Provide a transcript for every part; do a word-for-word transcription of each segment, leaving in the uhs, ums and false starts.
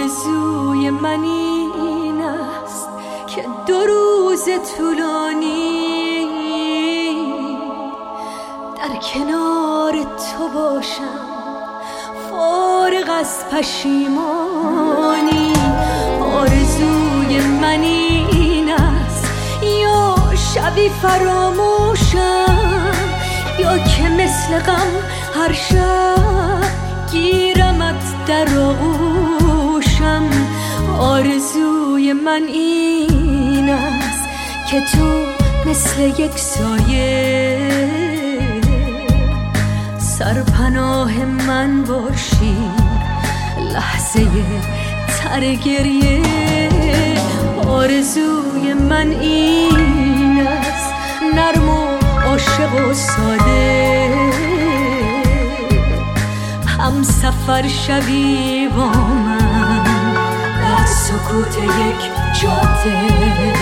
آرزوی من این است که دو روز طولانی در کنار تو باشم، فارغ از پشیمانی. آرزوی من این است یا شبی فراموشم، یا که مثل غم هر شب گیرمت در آغوشم. آرزوی من این است که تو مثل یک سایه سرپناه من باشی، لحظه تر گریه. آرزوی من این است نرم و عاشق و ساده، هم سفر شوی با من در سکوت یک جاده.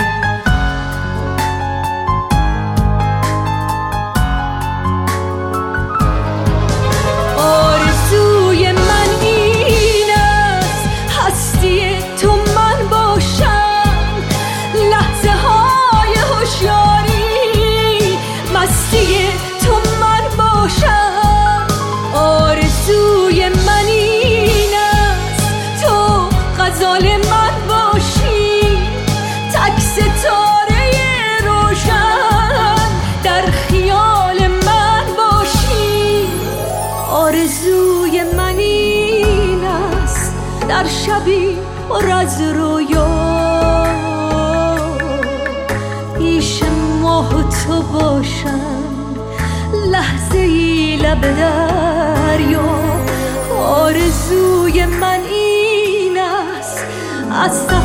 آرزوی من این است تو غزال من باشی، تک ستاره روشن در خیال من باشی. آرزوی من این است در شبی پر از رویا پیش ماه و تو باشم، لحظه ای لب دریا. آرزوی من این است از